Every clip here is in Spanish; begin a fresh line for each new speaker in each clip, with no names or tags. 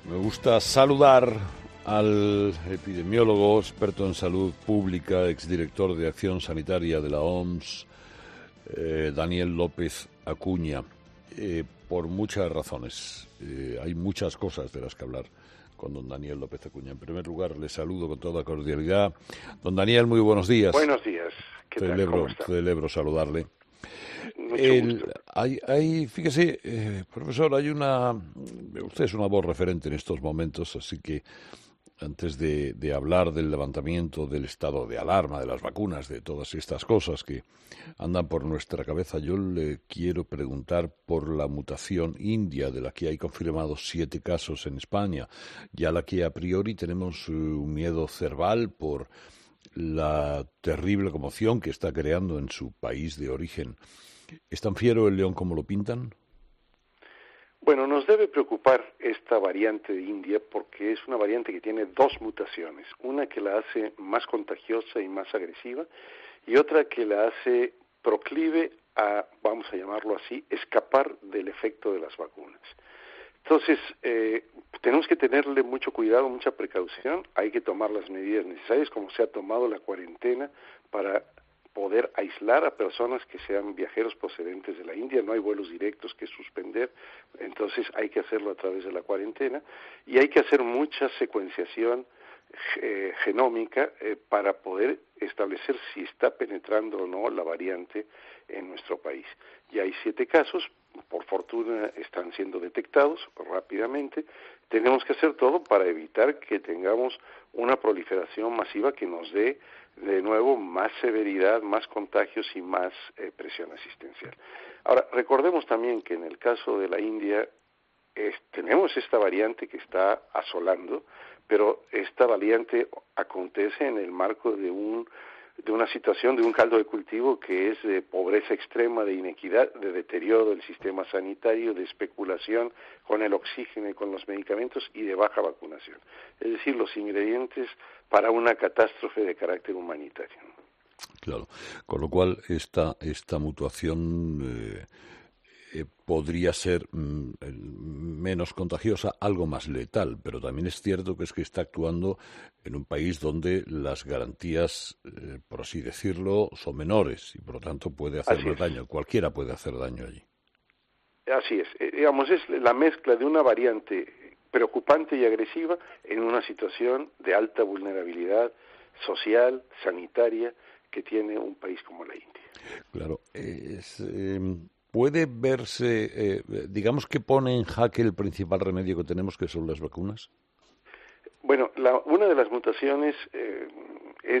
Me gusta saludar al epidemiólogo, experto en salud pública, exdirector de Acción Sanitaria de la OMS, Daniel López Acuña, por muchas razones. Hay muchas cosas de las que hablar con don Daniel López Acuña. En primer lugar, le saludo con toda cordialidad. Don Daniel, muy buenos días.
Buenos días. ¿Qué tal? ¿Cómo está?
Celebro saludarle.
Mucho gusto.
Fíjese, profesor, usted es una voz referente en estos momentos, así que antes de hablar del levantamiento del estado de alarma, de las vacunas, de todas estas cosas que andan por nuestra cabeza, yo le quiero preguntar por la mutación india, de la que hay confirmados 7 casos en España, ya la que a priori tenemos un miedo cerval por la terrible conmoción que está creando en su país de origen. ¿Es tan fiero el león como lo pintan?
Bueno, nos debe preocupar esta variante de India porque es una variante que tiene 2 mutaciones, una que la hace más contagiosa y más agresiva y otra que la hace proclive a, vamos a llamarlo así, escapar del efecto de las vacunas. Entonces, tenemos que tenerle mucho cuidado, mucha precaución, hay que tomar las medidas necesarias, como se ha tomado la cuarentena para poder aislar a personas que sean viajeros procedentes de la India. No hay vuelos directos que suspender, entonces hay que hacerlo a través de la cuarentena y hay que hacer mucha secuenciación genómica para poder establecer si está penetrando o no la variante en nuestro país. Ya hay 7 casos, por fortuna están siendo detectados rápidamente. Tenemos que hacer todo para evitar que tengamos una proliferación masiva que nos dé de nuevo más severidad, más contagios y más presión asistencial. Ahora, recordemos también que en el caso de la India tenemos esta variante que está asolando, pero esta variante acontece en el marco de una situación, de un caldo de cultivo que es de pobreza extrema, de inequidad, de deterioro del sistema sanitario, de especulación con el oxígeno y con los medicamentos y de baja vacunación. Es decir, los ingredientes para una catástrofe de carácter humanitario.
Claro, con lo cual esta mutación podría ser menos contagiosa, algo más letal, pero también es cierto que está actuando en un país donde las garantías, por así decirlo, son menores y por lo tanto puede hacer más daño. Cualquiera puede hacer daño allí.
Así es. Digamos, es la mezcla de una variante preocupante y agresiva en una situación de alta vulnerabilidad social, sanitaria, que tiene un país como la India.
Claro, ¿puede verse, digamos que pone en jaque el principal remedio que tenemos, que son las vacunas?
Bueno, una de las mutaciones es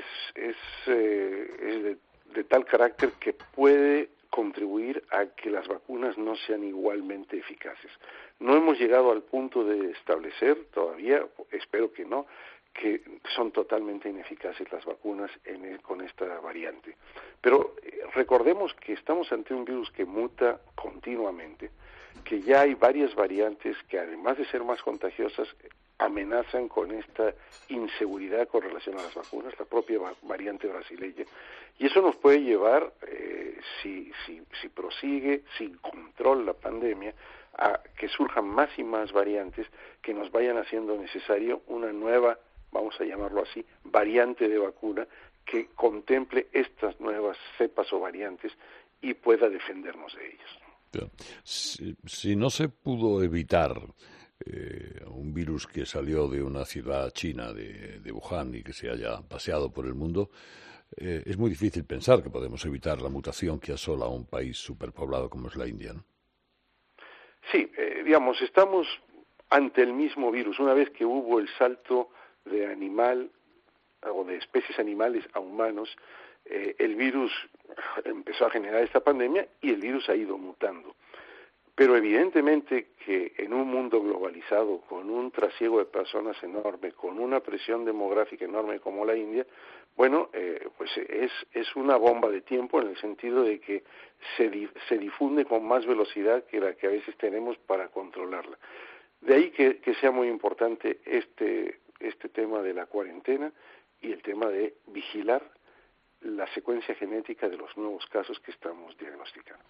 de tal carácter que puede contribuir a que las vacunas no sean igualmente eficaces. No hemos llegado al punto de establecer todavía, espero que no, que son totalmente ineficaces las vacunas con esta variante. Pero recordemos que estamos ante un virus que muta continuamente, que ya hay varias variantes que además de ser más contagiosas, amenazan con esta inseguridad con relación a las vacunas, la propia variante brasileña, y eso nos puede llevar, si prosigue sin control la pandemia, a que surjan más y más variantes que nos vayan haciendo necesario una nueva, vamos a llamarlo así, variante de vacuna que contemple estas nuevas cepas o variantes y pueda defendernos de ellas.
Si no se pudo evitar un virus que salió de una ciudad china, de Wuhan, y que se haya paseado por el mundo, es muy difícil pensar que podemos evitar la mutación que asola a un país superpoblado como es la India, ¿no?
Sí, digamos, estamos ante el mismo virus. Una vez que hubo el salto de animal o de especies animales a humanos, el virus empezó a generar esta pandemia y el virus ha ido mutando. Pero evidentemente que en un mundo globalizado, con un trasiego de personas enorme, con una presión demográfica enorme como la India, bueno, pues es una bomba de tiempo en el sentido de que se difunde con más velocidad que la que a veces tenemos para controlarla. De ahí que sea muy importante este tema de la cuarentena y el tema de vigilar la secuencia genética de los nuevos casos que estamos diagnosticando.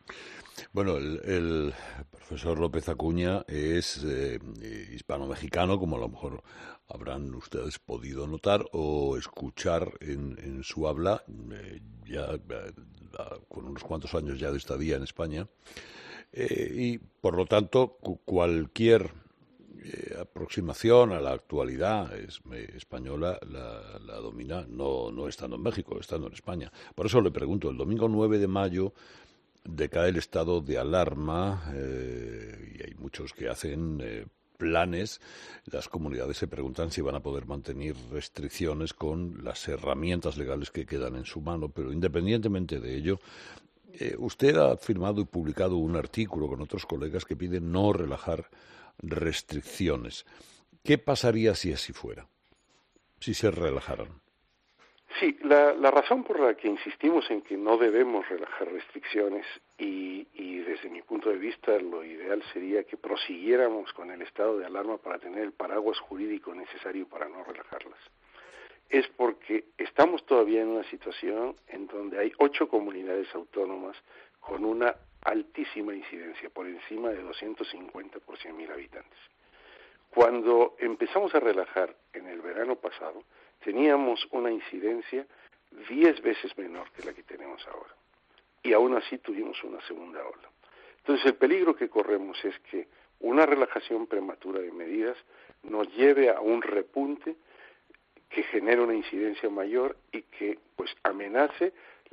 Bueno, el profesor López Acuña es hispano-mexicano, como a lo mejor habrán ustedes podido notar o escuchar en su habla, con unos cuantos años ya de estadía en España, y por lo tanto cualquier aproximación a la actualidad española la domina, no estando en México, estando en España. Por eso le pregunto, el domingo 9 de mayo decae el estado de alarma y hay muchos que hacen planes. Las comunidades se preguntan si van a poder mantener restricciones con las herramientas legales que quedan en su mano, pero independientemente de ello, usted ha firmado y publicado un artículo con otros colegas que piden no relajar restricciones. ¿Qué pasaría si así fuera? Si se relajaran.
Sí, la razón por la que insistimos en que no debemos relajar restricciones y desde mi punto de vista lo ideal sería que prosiguiéramos con el estado de alarma para tener el paraguas jurídico necesario para no relajarlas, es porque estamos todavía en una situación en donde hay 8 comunidades autónomas con una altísima incidencia, por encima de 250 por 100.000 habitantes. Cuando empezamos a relajar en el verano pasado, teníamos una incidencia 10 veces menor que la que tenemos ahora. Y aún así tuvimos una segunda ola. Entonces el peligro que corremos es que una relajación prematura de medidas nos lleve a un repunte que genere una incidencia mayor y que pues amenace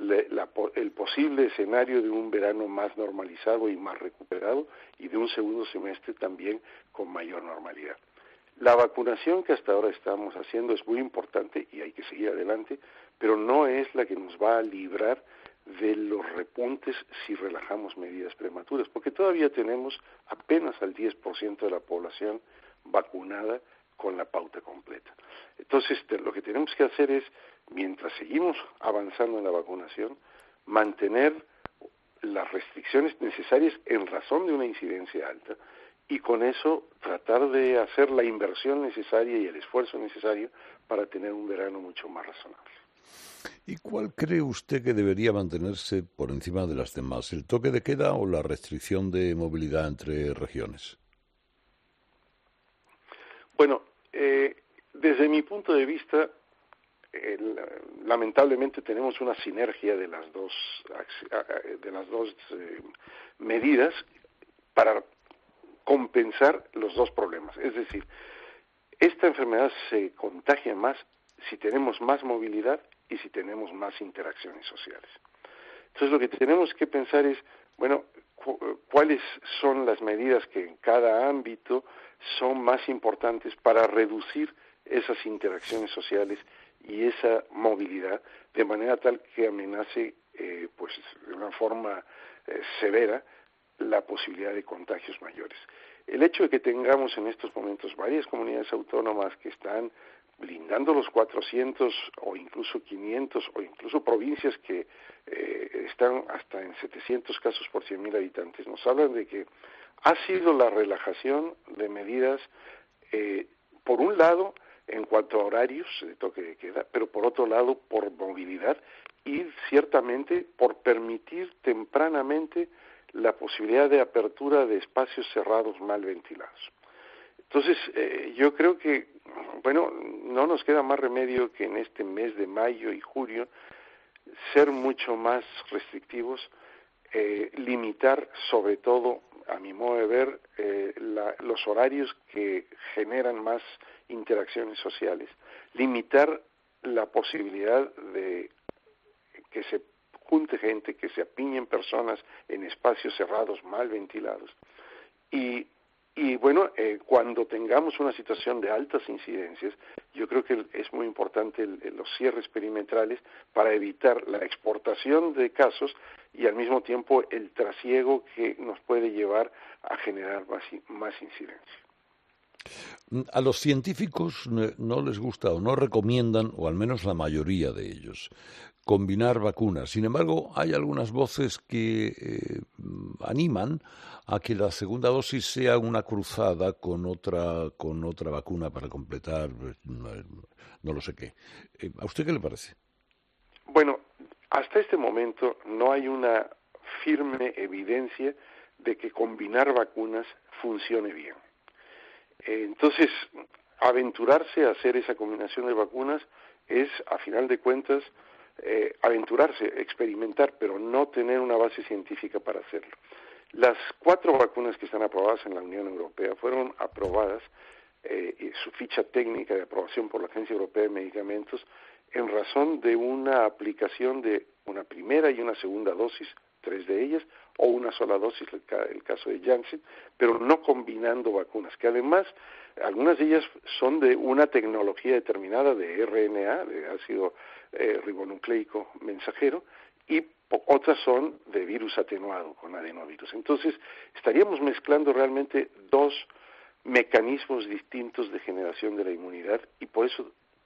el posible escenario de un verano más normalizado y más recuperado y de un segundo semestre también con mayor normalidad. La vacunación que hasta ahora estamos haciendo es muy importante y hay que seguir adelante, pero no es la que nos va a librar de los repuntes si relajamos medidas prematuras, porque todavía tenemos apenas al 10% de la población vacunada con la pauta completa. Entonces, lo que tenemos que hacer es, mientras seguimos avanzando en la vacunación, mantener las restricciones necesarias en razón de una incidencia alta y con eso tratar de hacer la inversión necesaria y el esfuerzo necesario para tener un verano mucho más razonable.
¿Y cuál cree usted que debería mantenerse por encima de las demás, el toque de queda o la restricción de movilidad entre regiones?
Bueno, desde mi punto de vista, lamentablemente tenemos una sinergia de las dos medidas para compensar los dos problemas. Es decir, esta enfermedad se contagia más si tenemos más movilidad y si tenemos más interacciones sociales. Entonces lo que tenemos que pensar es, bueno, cuáles son las medidas que en cada ámbito son más importantes para reducir esas interacciones sociales y esa movilidad de manera tal que amenace pues de una forma severa la posibilidad de contagios mayores. El hecho de que tengamos en estos momentos varias comunidades autónomas que están blindando los 400 o incluso 500 o incluso provincias que están hasta en 700 casos por 100.000 habitantes, nos hablan de que ha sido la relajación de medidas, por un lado, en cuanto a horarios de toque de queda, pero por otro lado, por movilidad y ciertamente por permitir tempranamente la posibilidad de apertura de espacios cerrados mal ventilados. Entonces, yo creo que, bueno, no nos queda más remedio que en este mes de mayo y junio ser mucho más restrictivos, limitar sobre todo, a mi modo de ver, los horarios que generan más interacciones sociales, limitar la posibilidad de que se junte gente, que se apiñen personas en espacios cerrados mal ventilados y bueno, cuando tengamos una situación de altas incidencias, yo creo que es muy importante los cierres perimetrales para evitar la exportación de casos y al mismo tiempo el trasiego que nos puede llevar a generar más incidencia.
A los científicos no les gusta o no recomiendan, o al menos la mayoría de ellos, combinar vacunas. Sin embargo, hay algunas voces que animan a que la segunda dosis sea una cruzada con otra vacuna para completar, no lo sé qué. ¿A usted qué le parece?
Bueno, hasta este momento no hay una firme evidencia de que combinar vacunas funcione bien. Entonces, aventurarse a hacer esa combinación de vacunas es, a final de cuentas, aventurarse, experimentar, pero no tener una base científica para hacerlo. Las 4 vacunas que están aprobadas en la Unión Europea fueron aprobadas, su ficha técnica de aprobación por la Agencia Europea de Medicamentos, en razón de una aplicación de una primera y una segunda dosis, 3 de ellas, o una sola dosis, el caso de Janssen, pero no combinando vacunas, que además algunas de ellas son de una tecnología determinada de RNA, de ácido ribonucleico mensajero, y otras son de virus atenuado con adenovirus. Entonces, estaríamos mezclando realmente 2 mecanismos distintos de generación de la inmunidad, y por eso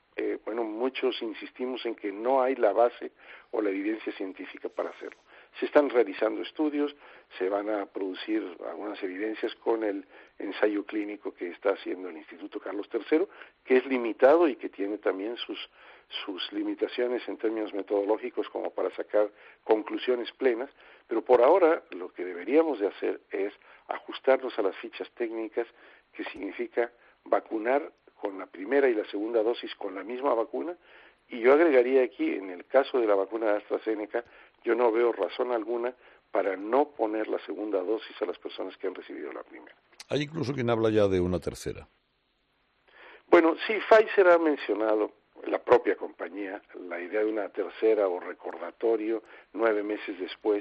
muchos insistimos en que no hay la base o la evidencia científica para hacerlo. Se están realizando estudios, se van a producir algunas evidencias con el ensayo clínico que está haciendo el Instituto Carlos III, que es limitado y que tiene también sus limitaciones en términos metodológicos como para sacar conclusiones plenas, pero por ahora lo que deberíamos de hacer es ajustarnos a las fichas técnicas, que significa vacunar con la primera y la segunda dosis con la misma vacuna, y yo agregaría aquí, en el caso de la vacuna de AstraZeneca, yo no veo razón alguna para no poner la segunda dosis a las personas que han recibido la primera.
Hay incluso quien habla ya de una tercera.
Bueno, sí, Pfizer ha mencionado, la propia compañía, la idea de una tercera o recordatorio 9 meses después.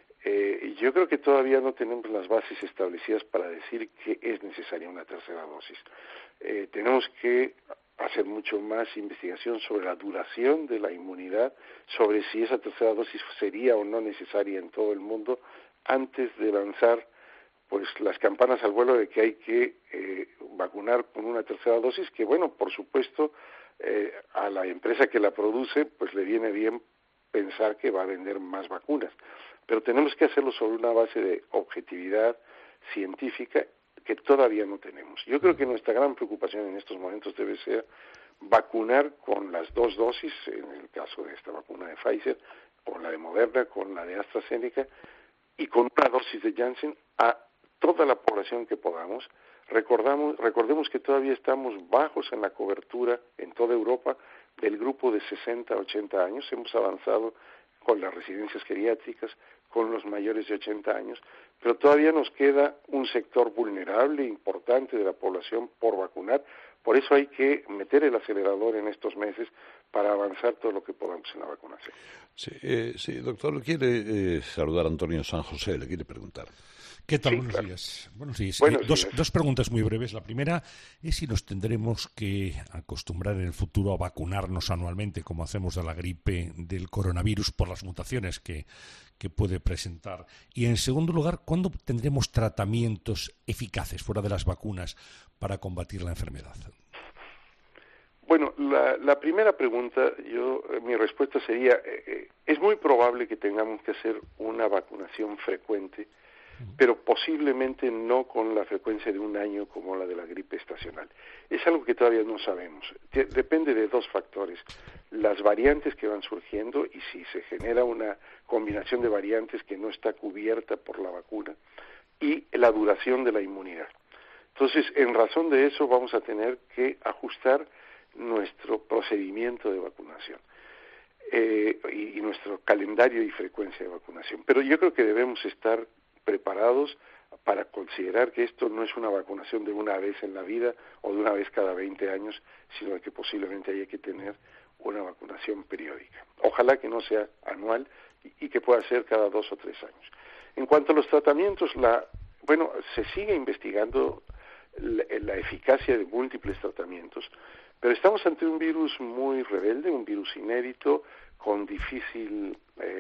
Yo creo que todavía no tenemos las bases establecidas para decir que es necesaria una tercera dosis. Tenemos que hacer mucho más investigación sobre la duración de la inmunidad, sobre si esa tercera dosis sería o no necesaria en todo el mundo, antes de lanzar pues las campanas al vuelo de que hay que vacunar con una tercera dosis, que bueno, por supuesto, a la empresa que la produce, pues le viene bien pensar que va a vender más vacunas. Pero tenemos que hacerlo sobre una base de objetividad científica que todavía no tenemos. Yo creo que nuestra gran preocupación en estos momentos debe ser vacunar con las 2 dosis, en el caso de esta vacuna de Pfizer, con la de Moderna, con la de AstraZeneca, y con una dosis de Janssen a toda la población que podamos. Recordemos que todavía estamos bajos en la cobertura en toda Europa del grupo de 60 a 80 años. Hemos avanzado con las residencias geriátricas, con los mayores de 80 años, pero todavía nos queda un sector vulnerable, importante de la población por vacunar. Por eso hay que meter el acelerador en estos meses para avanzar todo lo que podamos en la vacunación.
Sí, doctor, quiere saludar a Antonio San José, le quiere preguntar.
¿Qué tal?
Sí,
Buenos
claro.
días. Buenos días.
Buenos días.
Dos preguntas muy breves. La primera es si nos tendremos que acostumbrar en el futuro a vacunarnos anualmente, como hacemos de la gripe del coronavirus, por las mutaciones que puede presentar. Y en segundo lugar, ¿cuándo tendremos tratamientos eficaces fuera de las vacunas para combatir la enfermedad?
Bueno, la primera pregunta, mi respuesta sería, es muy probable que tengamos que hacer una vacunación frecuente, pero posiblemente no con la frecuencia de 1 año como la de la gripe estacional. Es algo que todavía no sabemos. Depende de 2 factores: las variantes que van surgiendo y si se genera una combinación de variantes que no está cubierta por la vacuna, y la duración de la inmunidad. Entonces, en razón de eso, vamos a tener que ajustar nuestro procedimiento de vacunación y nuestro calendario y frecuencia de vacunación. Pero yo creo que debemos estar preparados para considerar que esto no es una vacunación de una vez en la vida o de una vez cada 20 años, sino que posiblemente haya que tener una vacunación periódica. Ojalá que no sea anual y que pueda ser cada 2 o 3 años. En cuanto a los tratamientos, se sigue investigando la eficacia de múltiples tratamientos, pero estamos ante un virus muy rebelde, un virus inédito, con difícil,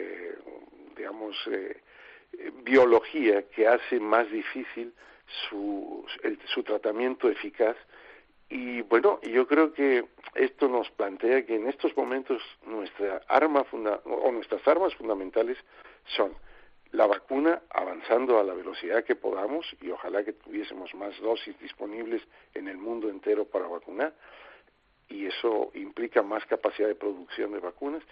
biología que hace más difícil su tratamiento eficaz. Y bueno, yo creo que esto nos plantea que en estos momentos nuestras armas fundamentales son la vacuna, avanzando a la velocidad que podamos, y ojalá que tuviésemos más dosis disponibles en el mundo entero para vacunar, y eso implica más capacidad de producción de vacunas,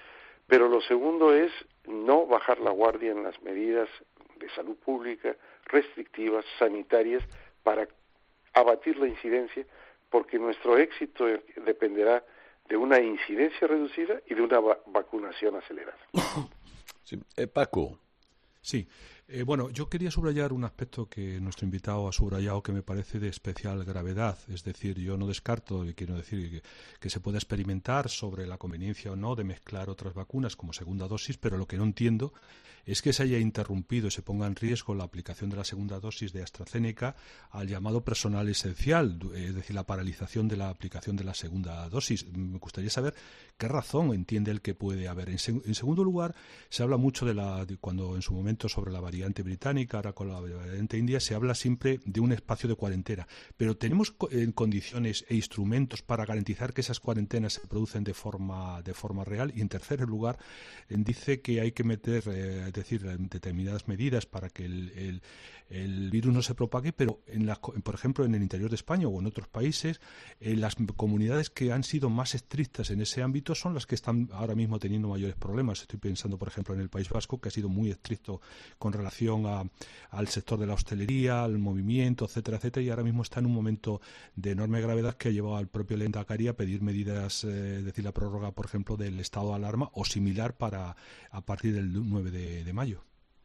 Pero lo segundo es no bajar la guardia en las medidas de salud pública, restrictivas, sanitarias, para abatir la incidencia, porque nuestro éxito dependerá de una incidencia reducida y de una vacunación acelerada.
Sí. Paco.
Sí. Bueno, yo quería subrayar un aspecto que nuestro invitado ha subrayado que me parece de especial gravedad. Es decir, yo no descarto, y quiero decir, que se pueda experimentar sobre la conveniencia o no de mezclar otras vacunas como segunda dosis, pero lo que no entiendo es que se haya interrumpido y se ponga en riesgo la aplicación de la segunda dosis de AstraZeneca al llamado personal esencial, es decir, la paralización de la aplicación de la segunda dosis. Me gustaría saber qué razón entiende él que puede haber. En segundo lugar, se habla mucho cuando en su momento sobre la variante británica, ahora con la variante india, se habla siempre de un espacio de cuarentena. Pero ¿tenemos condiciones e instrumentos para garantizar que esas cuarentenas se producen de forma real? Y en tercer lugar, dice que hay que meter, es decir, determinadas medidas para que el virus no se propague, pero por ejemplo en el interior de España o en otros países, las comunidades que han sido más estrictas en ese ámbito son las que están ahora mismo teniendo mayores problemas. Estoy pensando, por ejemplo, en el País Vasco, que ha sido muy estricto con relación al sector de la hostelería, al movimiento, etcétera, etcétera, y ahora mismo está en un momento de enorme gravedad que ha llevado al propio Lehendakari a pedir medidas, es decir, la prórroga, por ejemplo, del estado de alarma o similar a partir del 9 de mayo.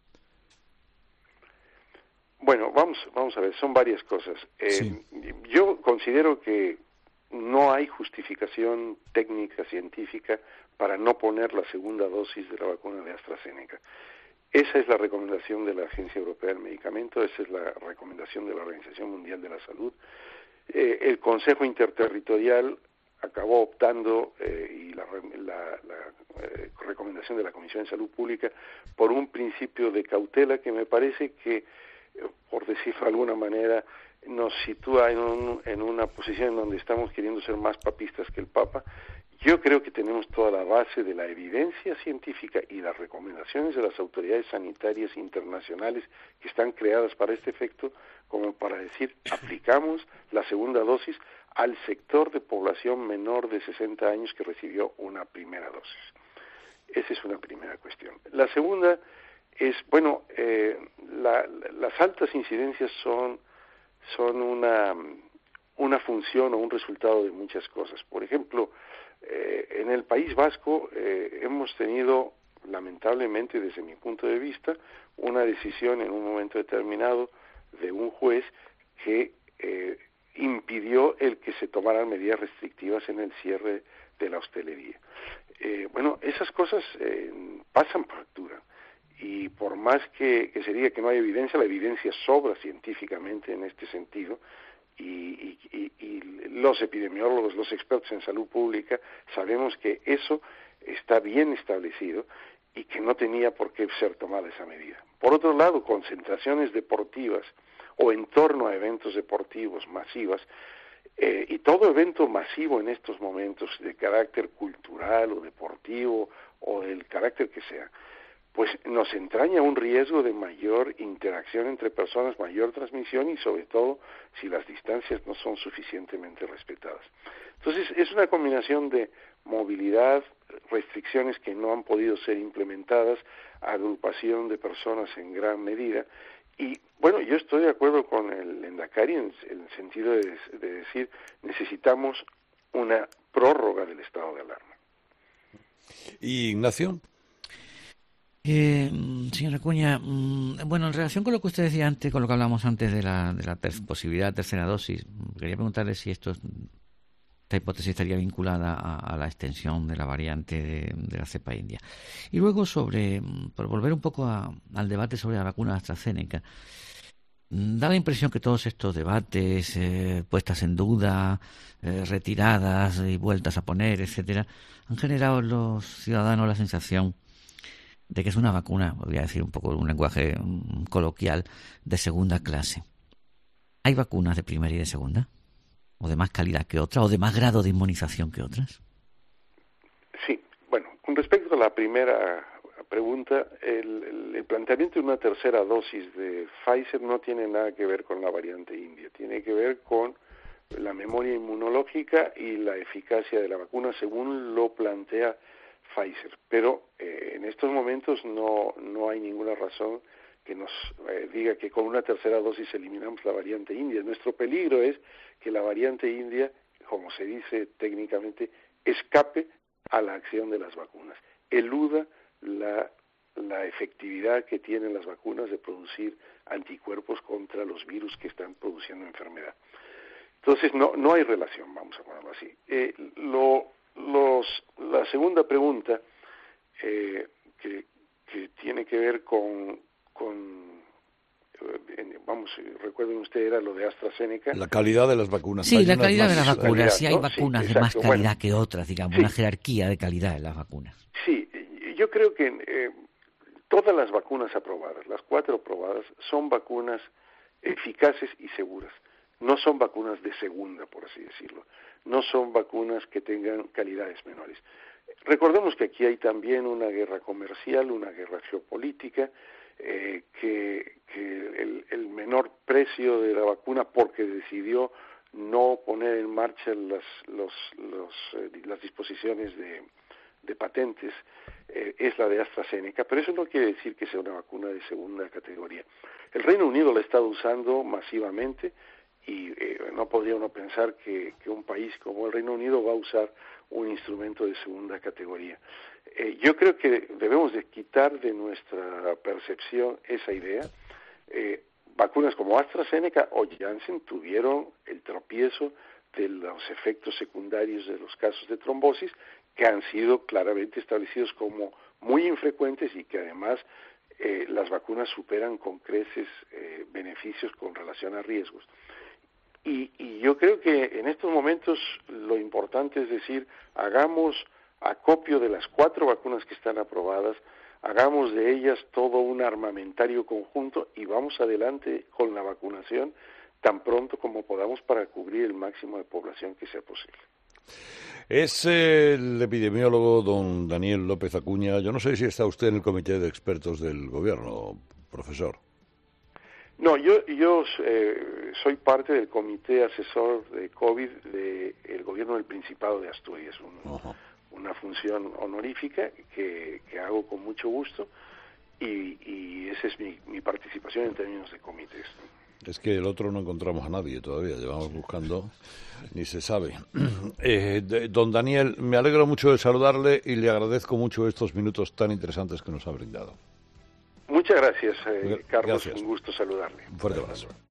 Bueno, vamos a ver, son varias cosas.
Sí.
Yo considero que no hay justificación técnica, científica, para no poner la segunda dosis de la vacuna de AstraZeneca. Esa es la recomendación de la Agencia Europea del Medicamento, esa es la recomendación de la Organización Mundial de la Salud. El Consejo Interterritorial acabó optando, y la recomendación de la Comisión de Salud Pública, por un principio de cautela que me parece que, por decirlo de alguna manera, nos sitúa en una posición en donde estamos queriendo ser más papistas que el Papa. Yo creo que tenemos toda la base de la evidencia científica y las recomendaciones de las autoridades sanitarias internacionales que están creadas para este efecto, como para decir, aplicamos la segunda dosis al sector de población menor de 60 años que recibió una primera dosis. Esa es una primera cuestión. La segunda es, bueno, las altas incidencias son una función o un resultado de muchas cosas. Por ejemplo, en el País Vasco hemos tenido, lamentablemente desde mi punto de vista, una decisión en un momento determinado de un juez que impidió el que se tomaran medidas restrictivas en el cierre de la hostelería. Bueno, esas cosas pasan factura. Y por más que se diga que no hay evidencia, la evidencia sobra científicamente en este sentido, y los epidemiólogos, los expertos en salud pública, sabemos que eso está bien establecido y que no tenía por qué ser tomada esa medida. Por otro lado, concentraciones deportivas o en torno a eventos deportivos masivas, y todo evento masivo en estos momentos de carácter cultural o deportivo o del carácter que sea, pues nos entraña un riesgo de mayor interacción entre personas, mayor transmisión y sobre todo si las distancias no son suficientemente respetadas. Entonces es una combinación de movilidad, restricciones que no han podido ser implementadas, agrupación de personas en gran medida y bueno, yo estoy de acuerdo con el Lehendakari en el sentido de decir necesitamos una prórroga del estado de alarma.
¿Y Ignacio?
Señora Acuña, bueno, en relación con lo que usted decía antes, con lo que hablamos antes de la posibilidad de tercera dosis, quería preguntarle si esta hipótesis estaría vinculada a la extensión de la variante de la cepa india. Y luego por volver un poco al debate sobre la vacuna AstraZeneca, da la impresión que todos estos debates, puestas en duda, retiradas y vueltas a poner, etcétera, han generado en los ciudadanos la sensación de que es una vacuna, voy a decir un poco un lenguaje coloquial, de segunda clase. ¿Hay vacunas de primera y de segunda? ¿O de más calidad que otras? ¿O de más grado de inmunización que otras?
Sí, bueno, con respecto a la primera pregunta, el planteamiento de una tercera dosis de Pfizer no tiene nada que ver con la variante india, tiene que ver con la memoria inmunológica y la eficacia de la vacuna según lo plantea Pfizer. Pero en estos momentos no hay ninguna razón que nos diga que con una tercera dosis eliminamos la variante india. Nuestro peligro es que la variante india, como se dice técnicamente, escape a la acción de las vacunas, eluda la efectividad que tienen las vacunas de producir anticuerpos contra los virus que están produciendo enfermedad. Entonces no hay relación, vamos a ponerlo así. La segunda pregunta que tiene que ver recuerden ustedes, era lo de AstraZeneca.
La calidad de las vacunas.
Sí, la calidad de las vacunas. Si hay
¿no?
vacunas de más calidad que otras, digamos, una jerarquía de calidad de las vacunas.
Sí, yo creo que todas las vacunas aprobadas, las 4 aprobadas, son vacunas eficaces y seguras. No son vacunas de segunda, por así decirlo. No son vacunas que tengan calidades menores. Recordemos que aquí hay también una guerra comercial, una guerra geopolítica, que el menor precio de la vacuna, porque decidió no poner en marcha las disposiciones de patentes, es la de AstraZeneca, pero eso no quiere decir que sea una vacuna de segunda categoría. El Reino Unido la ha estado usando masivamente y no podría uno pensar que un país como el Reino Unido va a usar un instrumento de segunda categoría. Yo creo que debemos de quitar de nuestra percepción esa idea. Vacunas como AstraZeneca o Janssen tuvieron el tropiezo de los efectos secundarios de los casos de trombosis, que han sido claramente establecidos como muy infrecuentes y que además las vacunas superan con creces beneficios con relación a riesgos. Y yo creo que en estos momentos lo importante es decir, hagamos acopio de las 4 vacunas que están aprobadas, hagamos de ellas todo un armamentario conjunto y vamos adelante con la vacunación tan pronto como podamos para cubrir el máximo de población que sea posible.
Es el epidemiólogo don Daniel López Acuña. Yo no sé si está usted en el comité de expertos del gobierno, profesor.
No, yo soy parte del comité asesor de COVID del gobierno del Principado de Asturias, una función honorífica que hago con mucho gusto y esa es mi participación en términos de comités.
Es que el otro no encontramos a nadie todavía, llevamos buscando, ni se sabe. Don Daniel, me alegro mucho de saludarle y le agradezco mucho estos minutos tan interesantes que nos ha brindado.
Muchas gracias, Carlos,
gracias.
un gusto saludarle.
Un fuerte abrazo.